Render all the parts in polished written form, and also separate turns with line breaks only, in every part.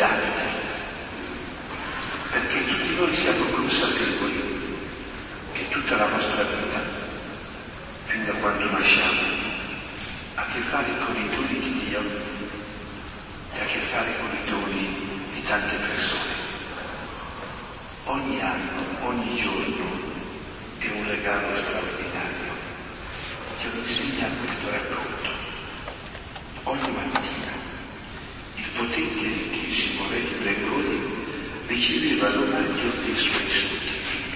agli altri, perché tutti noi siamo consapevoli che tutta la nostra vita, fin da quando nasciamo, ha a che fare con i doni di Dio e ha a che fare con i doni di tante persone. Ogni anno, ogni giorno è un regalo straordinario. Ce lo insegna questo racconto. Ogni mattina il potente e ricchissimo re di Bregoni riceveva l'omaggio dei suoi sudditi.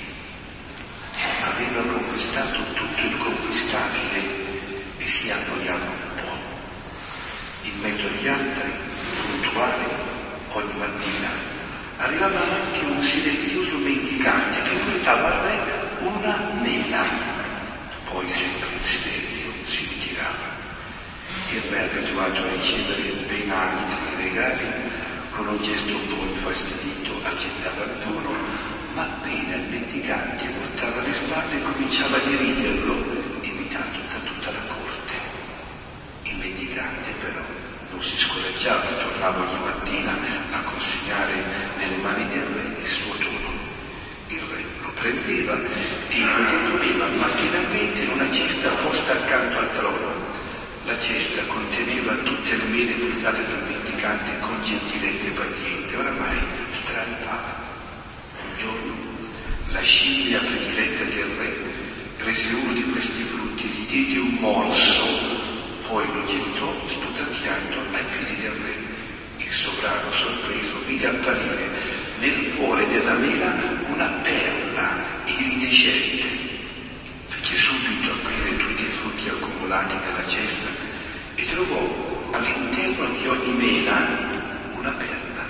Aveva conquistato tutto il conquistabile e si annoiava un po'. In mezzo agli altri, puntuale, ogni mattina, arrivava anche un silenzioso mendicante che portava al re una mela. Poi, sempre in silenzio, si ritirava. Il re, abituato a ricevere ben altri regali, con un gesto un po' infastidito accettava il dono, ma appena il mendicante voltava le spalle cominciava a deriderlo, imitato da tutta la corte. Il mendicante però non si scoraggiava, tornava ogni mattina a consegnare nelle mani del re il suo dono. Il re lo prendeva e lo deponeva macchinalmente in una cesta posta accanto al trono. La cesta conteneva tutte le mele portate dal mendicante con gentilezza e pazienza, oramai straripava. Un giorno la scimmia prediletta del re prese uno di questi frutti, gli diede un morso, poi lo gettò sputacchiando ai piedi del re. Il sovrano, sorpreso, vide apparire nel cuore della mela una perla iridescente. Fece subito aprire tutti i frutti accumulati nella cesta e trovò all'interno di ogni mela una perla.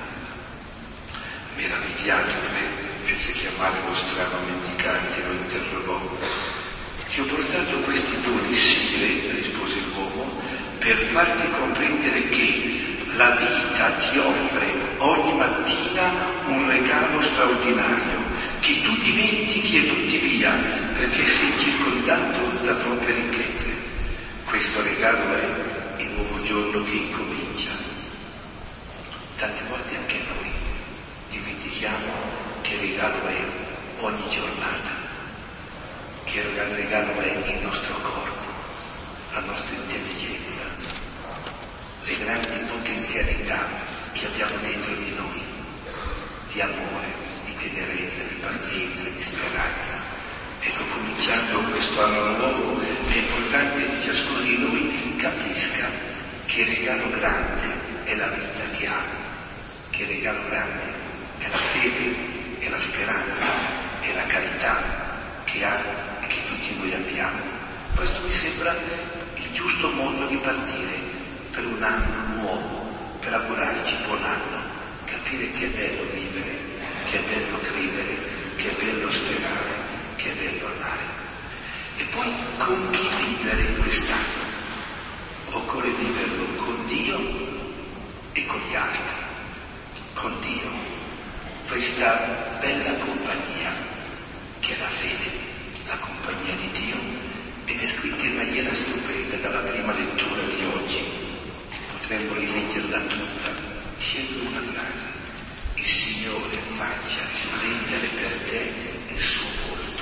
Meravigliato il re fece chiamare lo strano mendicante e lo interrogò. Ti ho portato questi doni, sì, rispose l'uomo, per farti comprendere che la vita ti offre ogni mattina un regalo straordinario, che tu dimentichi e butti via, perché sei circondato da troppe ricchezze. Questo regalo è il nuovo giorno che incomincia. Tante volte anche noi dimentichiamo che regalo è ogni giornata, che regalo è il nostro corpo, la nostra intelligenza, le grandi potenzialità che abbiamo dentro di noi, di amore, di tenerezza, di pazienza, di speranza. Ecco, cominciando questo anno nuovo, è importante che ciascuno di noi capisca che regalo grande è la vita che ha, che regalo grande è la fede, è la speranza, è la carità che ha e che tutti noi abbiamo. Questo mi sembra il giusto modo di partire per un anno nuovo, per augurarci buon anno, capire che è bello vivere, che è bello credere, che è bello sperare, che è bello amare. E poi con chi vivere quest'anno? Occorre viverlo con Dio e con gli altri. Con Dio, questa bella compagnia che è la fede, la compagnia di Dio, ed è scritta in maniera stupenda dalla prima lettura di oggi. Potremmo rileggerla tutta, scegliere una frase. Il Signore faccia risplendere per te il suo volto.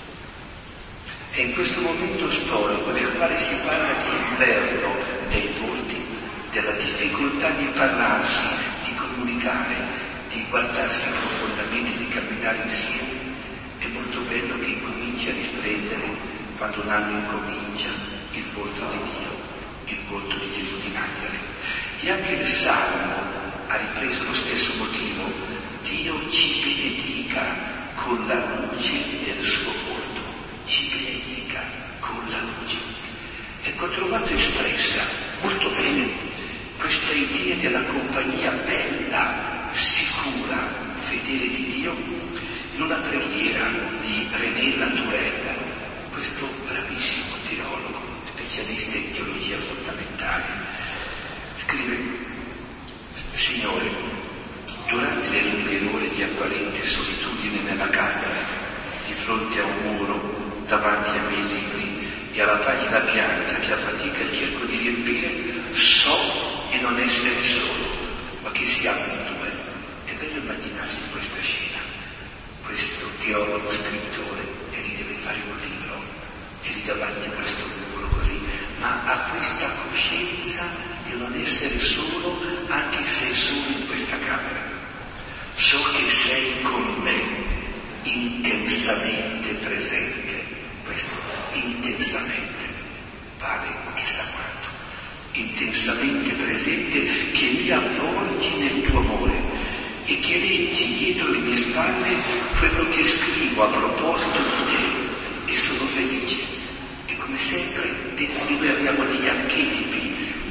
È in questo momento storico nel quale si parla di inverno dei volti, della difficoltà di parlarsi, di comunicare, di guardarsi profondamente, di camminare insieme. È molto bello che incominci a risplendere quando un anno incomincia il volto di Dio, il volto di Gesù di Nazareth. E anche il Salmo ha ripreso lo stesso motivo. Dio ci benedica con la luce del suo volto, ci benedica con la luce. Ecco, ho trovato espressa molto bene questa idea della compagnia bella, sicura, fedele di Dio in una preghiera di René Latourelle, questo bravissimo teologo, specialista in teologia fondamentale. Scrive: Signore, durante le lunghe ore di apparente solitudine nella camera, di fronte a un muro, davanti ai miei libri e alla pagina bianca che a fatica cerco di riempire, so di non essere solo, ma che siamo in due. questa scena. Questo teologo scrittore, e lì deve fare un libro, e lì davanti a questo muro così, ma ha questa coscienza di non essere solo, anche se è solo in questa camera. So che sei con me, intensamente presente. Questo intensamente vale chissà quanto. Intensamente presente, che mi avvolgi nel tuo amore e che leggi dietro le mie spalle quello che scrivo a proposito di te, e sono felice. E come sempre dentro di noi abbiamo degli archetipi,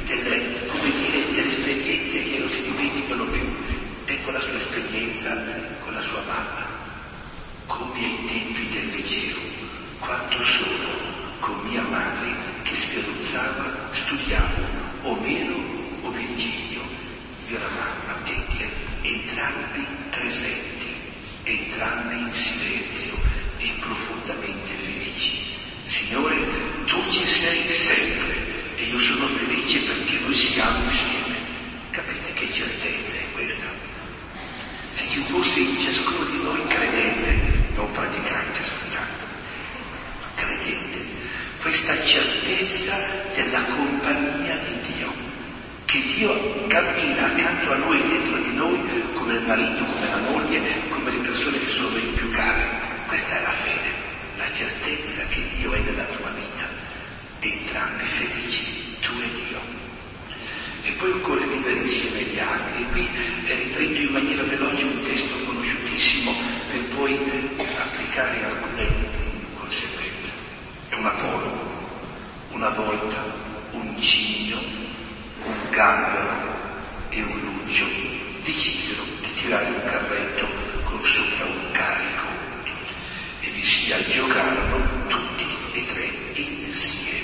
delle esperienze che non si dimenticano più. Ecco la sua esperienza con la sua mamma, come ai tempi del liceo, quando sono con mia madre che sferruzzava, studiavo Omero o Virgilio, io la mamma, entrambi presenti, entrambi in silenzio e profondamente felici. Signore, tu ci sei sempre e io sono felice perché noi siamo insieme. Capite che certezza è questa? Se ci fosse in ciascuno di noi credente, non praticante soltanto, credente, questa certezza della compagnia di Dio, che Dio cammina accanto a noi, dentro di noi, come il marito, come la moglie, come le persone che sono noi più care. Questa è la fede, la certezza che Dio è nella tua vita, entrambi felici, tu e Dio. E poi occorre vivere insieme agli altri, e qui riprendo in maniera veloce un testo conosciutissimo per poi applicare alcune conseguenze. È un Apollo, una volta un cigno, un gambero e un lucio decisero di tirare un carretto con sopra un carico e vi si aggiocarono tutti e tre insieme.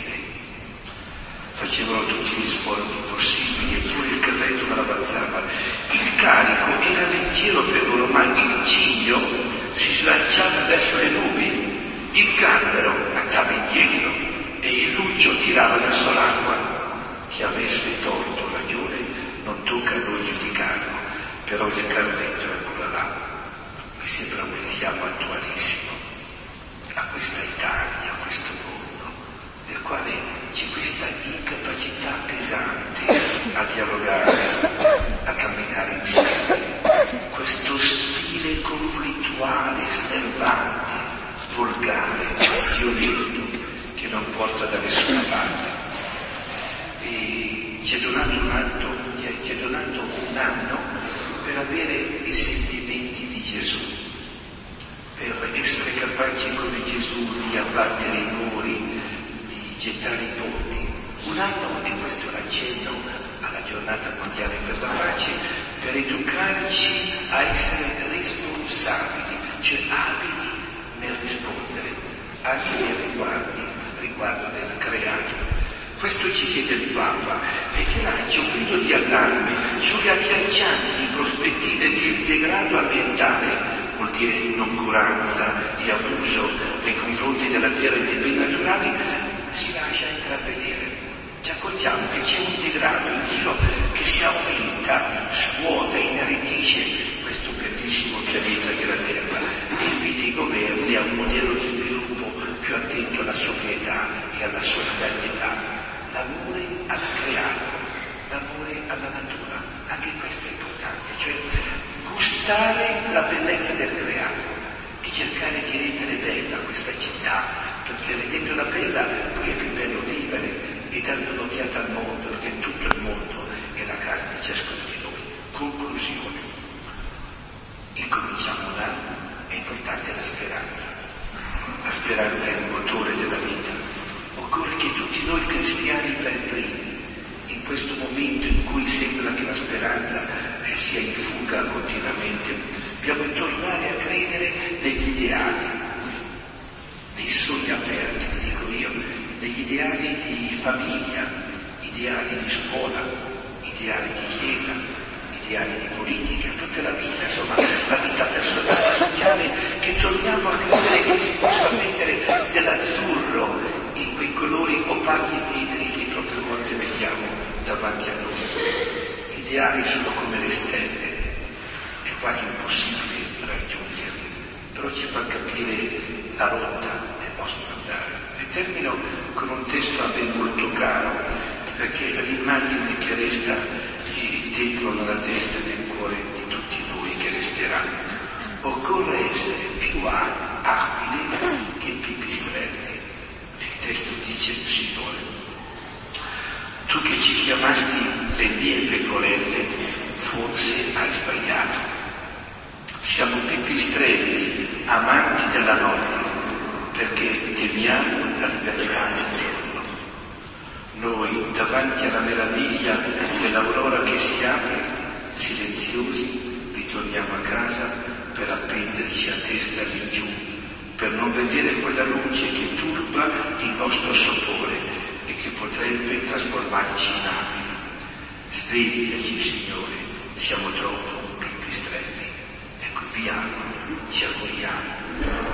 Facevano tutti gli sforzi possibili, eppure il carretto non avanzava. Il carico era leggero per loro, ma il cigno si slanciava verso le nubi, il gambero andava indietro e il lucio tirava verso l'acqua. Chi avesse torto o ragione non tocca a noi giudicarlo, però il carretto è ancora là. Mi sembra un richiamo attualissimo a questa Italia, a questo mondo, nel quale c'è questa incapacità pesante a dialogare, a camminare insieme, questo stile conflittuale, snervante, volgare, violento, che non porta da nessuna parte. E ci è donato un anno per avere i sentimenti di Gesù, per essere capaci come Gesù di abbattere i muri, gettare i ponti. Un anno, e questo è l'accenno alla giornata mondiale per la pace, per educarci a essere responsabili, cioè abili nel rispondere, anche nei riguardo del creato. Questo ci chiede il Papa, e che lancia un grido di allarme sulle agghiaccianti prospettive che il degrado ambientale, vuol dire noncuranza e abuso nei confronti della terra e dei beni naturali, si lascia intravedere. Ci accorgiamo che c'è un degrado in Dio che si aumenta, svuota, ineridisce questo bellissimo pianeta che è la Terra, e invita i governi a un modello di sviluppo più attento alla sobrietà e alla solidarietà. L'amore al creato, l'amore alla natura, anche questo è importante, cioè gustare la bellezza del creato e cercare di rendere bella questa città, perché rendendola bella poi è più bello vivere e dare un'occhiata al mondo, perché tutto il mondo è la casa di ciascuno di noi. Conclusione. Incominciamo un anno, è importante la speranza. La speranza è il motore della vita. Occorre che tutti noi cristiani per primi, in questo momento in cui sembra che la speranza sia in fuga continuamente, dobbiamo tornare a credere negli ideali, nei sogni aperti, ti dico io, negli ideali di famiglia, ideali di scuola, ideali di chiesa, ideali di politica, proprio la vita, insomma, la vita personale, sociale, che torniamo a credere che si possa mettere dell'azzurro in quei colori opachi e teneri che troppe volte vediamo davanti a noi. Gli ideali sono come le stelle, è quasi impossibile però ci fa capire la rotta del nostro andare. E termino con un testo a me molto caro, perché è l'immagine che resta dentro nella testa e nel cuore di tutti noi, che resterà. Occorre essere più abili che pipistrelli. Il testo dice: Signore, tu che ci chiamasti le mie pecorelle, forse hai sbagliato. Siamo pipistrelli, amanti della notte, perché temiamo la libertà del giorno. Noi, davanti alla meraviglia dell'aurora che si apre, silenziosi, ritorniamo a casa per appenderci a testa lì giù, per non vedere quella luce che turba il nostro sopore e che potrebbe trasformarci in abili. Svegliaci, Signore, siamo troppo pipistrelli. Ecco, piano, ci auguriamo